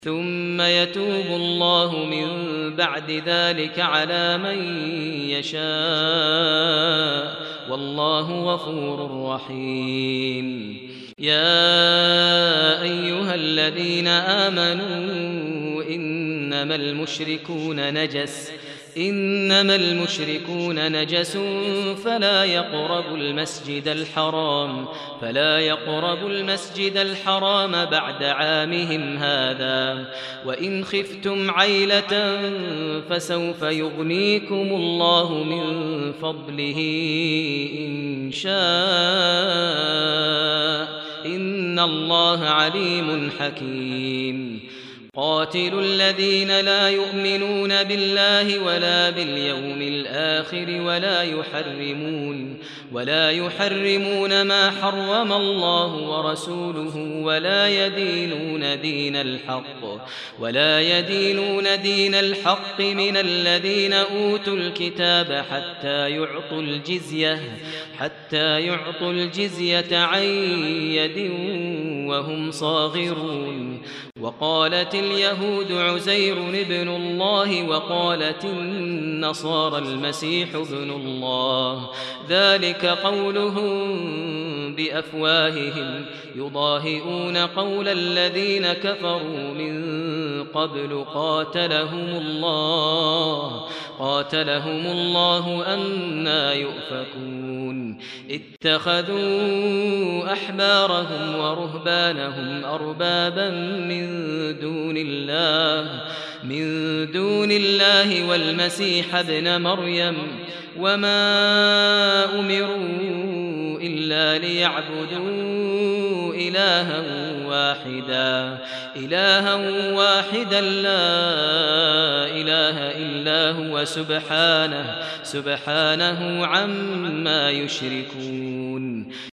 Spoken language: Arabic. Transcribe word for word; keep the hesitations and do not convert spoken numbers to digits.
ثم يتوب الله من بعد ذلك على من يشاء والله غفور رحيم. يا أيها الذين آمنوا إنما المشركون نجس إنما المشركون نجس فلا يقربوا المسجد الحرام فلا يقربوا المسجد الحرام بعد عامهم هذا وإن خفتم عيلة فسوف يغنيكم الله من فضله إن شاء إن الله عليم حكيم. قاتلوا الذين لا يؤمنون بالله ولا باليوم الآخر ولا يحرمون ولا يحرمون ما حرم الله ورسوله ولا يدينون دين الحق ولا يدينون دين الحق من الذين أوتوا الكتاب حتى يعطوا الجزية حتى يعطوا الجزية عن يد وهم صاغرون. وقالت اليهود عزير ابن الله وقالت النصارى المسيح ابن الله ذلك قولهم بأفواههم يضاهئون قول الذين كفروا من قبل قاتلهم الله قاتلهم الله أنى يؤفكون. اتخذوا أحبارهم ورهبانهم أربابا من دون الله من دون الله والمسيح ابن مريم وما أمروا إلا ليعبدوا إلها واحدا إلها واحدا لا إله إلا هو سبحانه سبحانه عما يشركون.